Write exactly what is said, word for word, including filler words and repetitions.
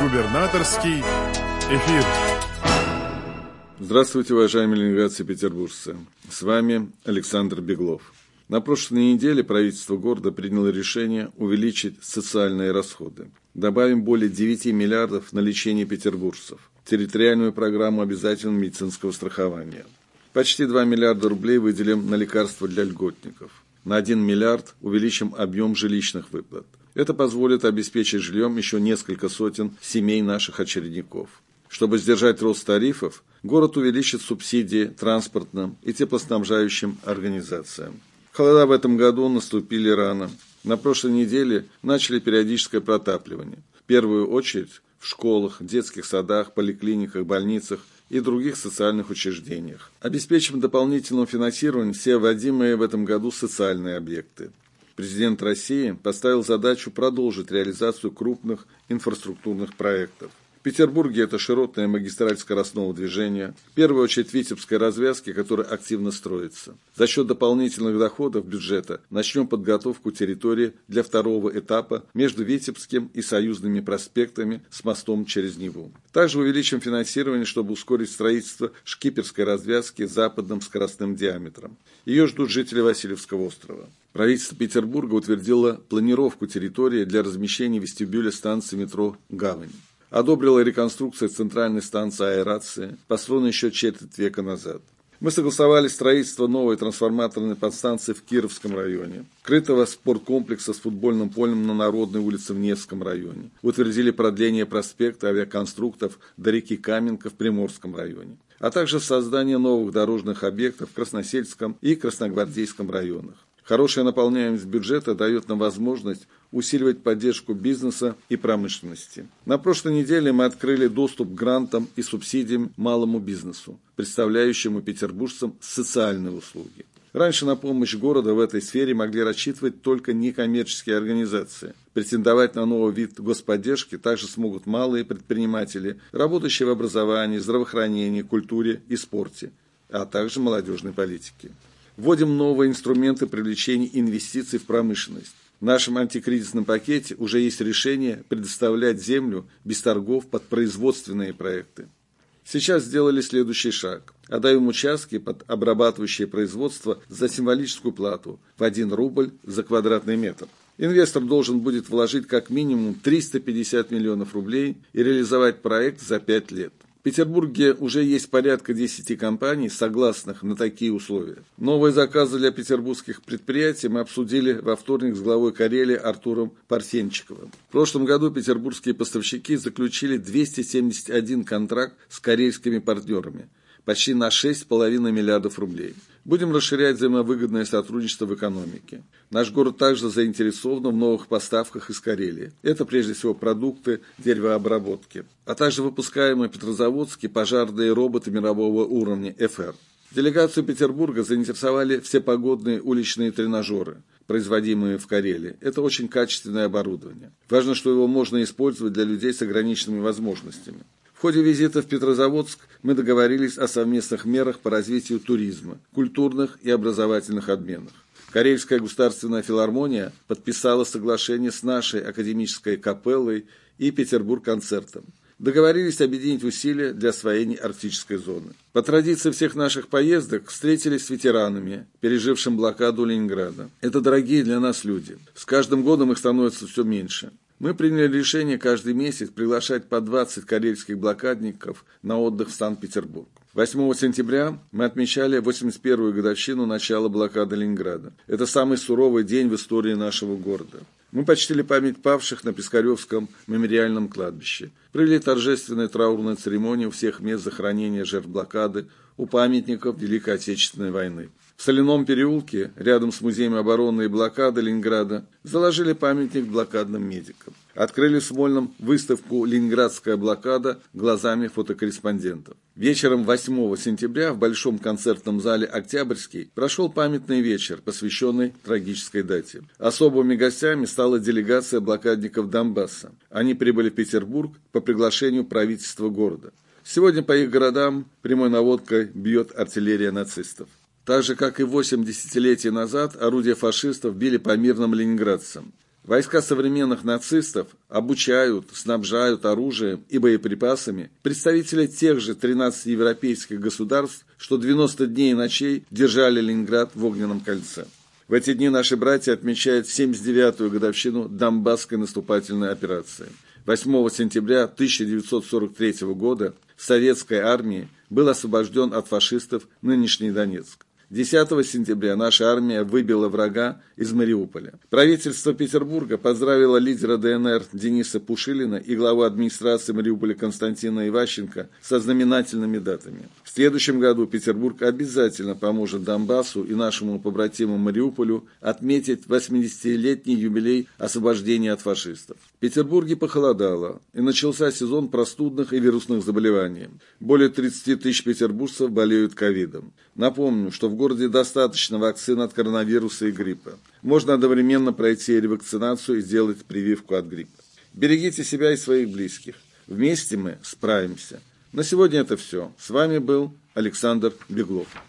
Губернаторский эфир. Здравствуйте, уважаемые ленинградцы и петербуржцы. С вами Александр Беглов. На прошлой неделе правительство города приняло решение увеличить социальные расходы. Добавим более девяти миллиардов на лечение петербуржцев, территориальную программу обязательного медицинского страхования. Почти два миллиарда рублей выделим на лекарства для льготников. На один миллиард увеличим объем жилищных выплат. Это позволит обеспечить жильем еще несколько сотен семей наших очередников. Чтобы сдержать рост тарифов, город увеличит субсидии транспортным и теплоснабжающим организациям. Холода в этом году наступили рано. На прошлой неделе начали периодическое протапливание. В первую очередь в школах, детских садах, поликлиниках, больницах и других социальных учреждениях. Обеспечим дополнительным финансированием все вводимые в этом году социальные объекты. Президент России поставил задачу продолжить реализацию крупных инфраструктурных проектов. В Петербурге это широтная магистраль скоростного движения, в первую очередь Витебской развязки, которая активно строится. За счет дополнительных доходов бюджета начнем подготовку территории для второго этапа между Витебским и Союзными проспектами с мостом через Неву. Также увеличим финансирование, чтобы ускорить строительство Шкиперской развязки с западным скоростным диаметром. Ее ждут жители Васильевского острова. Правительство Петербурга утвердило планировку территории для размещения вестибюля станции метро «Гавань». Одобрила реконструкцию центральной станции аэрации, построенной еще четверть века назад. Мы согласовали строительство новой трансформаторной подстанции в Кировском районе, крытого спорткомплекса с футбольным полем на Народной улице в Невском районе. Утвердили продление проспекта авиаконструктов до реки Каменка в Приморском районе, а также создание новых дорожных объектов в Красносельском и Красногвардейском районах. Хорошая наполняемость бюджета дает нам возможность усиливать поддержку бизнеса и промышленности. На прошлой неделе мы открыли доступ к грантам и субсидиям малому бизнесу, представляющему петербуржцам социальные услуги. Раньше на помощь города в этой сфере могли рассчитывать только некоммерческие организации. Претендовать на новый вид господдержки также смогут малые предприниматели, работающие в образовании, здравоохранении, культуре и спорте, а также молодежной политике. Вводим новые инструменты привлечения инвестиций в промышленность. В нашем антикризисном пакете уже есть решение предоставлять землю без торгов под производственные проекты. Сейчас сделали следующий шаг. Отдаем участки под обрабатывающее производство за символическую плату в один рубль за квадратный метр. Инвестор должен будет вложить как минимум триста пятьдесят миллионов рублей и реализовать проект за пять лет. В Петербурге уже есть порядка десяти компаний, согласных на такие условия. Новые заказы для петербургских предприятий мы обсудили во вторник с главой Карелии Артуром Парфенчиковым. В прошлом году петербургские поставщики заключили двести семьдесят один контракт с карельскими партнерами, почти на шесть с половиной миллиардов рублей. Будем расширять взаимовыгодное сотрудничество в экономике. Наш город также заинтересован в новых поставках из Карелии. Это прежде всего продукты деревообработки, а также выпускаемые петрозаводские пожарные роботы мирового уровня эф эр. Делегацию Петербурга заинтересовали все погодные уличные тренажеры, производимые в Карелии. Это очень качественное оборудование. Важно, что его можно использовать для людей с ограниченными возможностями. В ходе визита в Петрозаводск мы договорились о совместных мерах по развитию туризма, культурных и образовательных обменах. Карельская государственная филармония подписала соглашение с нашей академической капеллой и Петербург-концертом. Договорились объединить усилия для освоения арктической зоны. По традиции всех наших поездок встретились с ветеранами, пережившими блокаду Ленинграда. Это дорогие для нас люди. С каждым годом их становится все меньше. Мы приняли решение каждый месяц приглашать по двадцать карельских блокадников на отдых в Санкт-Петербург. восьмого сентября мы отмечали восемьдесят первую годовщину начала блокады Ленинграда. Это самый суровый день в истории нашего города. Мы почтили память павших на Пискаревском мемориальном кладбище. Провели торжественную траурную церемонию всех мест захоронения жертв блокады у памятников Великой Отечественной войны. В Соляном переулке, рядом с музеем обороны и блокады Ленинграда, заложили памятник блокадным медикам. Открыли в Смольном выставку «Ленинградская блокада» глазами фотокорреспондентов. Вечером восьмого сентября в Большом концертном зале «Октябрьский» прошел памятный вечер, посвященный трагической дате. Особыми гостями стала делегация блокадников Донбасса. Они прибыли в Петербург по приглашению правительства города. Сегодня по их городам прямой наводкой бьет артиллерия нацистов. Так же, как и восемь десятилетий назад, орудия фашистов били по мирным ленинградцам. Войска современных нацистов обучают, снабжают оружием и боеприпасами представители тех же тринадцати европейских государств, что девяносто дней и ночей держали Ленинград в огненном кольце. В эти дни наши братья отмечают семьдесят девятую годовщину Донбасской наступательной операции. восьмого сентября тысяча девятьсот сорок третьего года советской армией был освобожден от фашистов нынешний Донецк. десятого сентября наша армия выбила врага из Мариуполя. Правительство Петербурга поздравило лидера ДНР Дениса Пушилина и главу администрации Мариуполя Константина Иващенко со знаменательными датами. В следующем году Петербург обязательно поможет Донбассу и нашему побратиму Мариуполю отметить восьмидесятилетний юбилей освобождения от фашистов. В Петербурге похолодало, и начался сезон простудных и вирусных заболеваний. Более тридцати тысяч петербуржцев болеют ковидом. Напомню, что в городе достаточно вакцин от коронавируса и гриппа. Можно одновременно пройти ревакцинацию и сделать прививку от гриппа. Берегите себя и своих близких. Вместе мы справимся. На сегодня это все. С вами был Александр Беглов.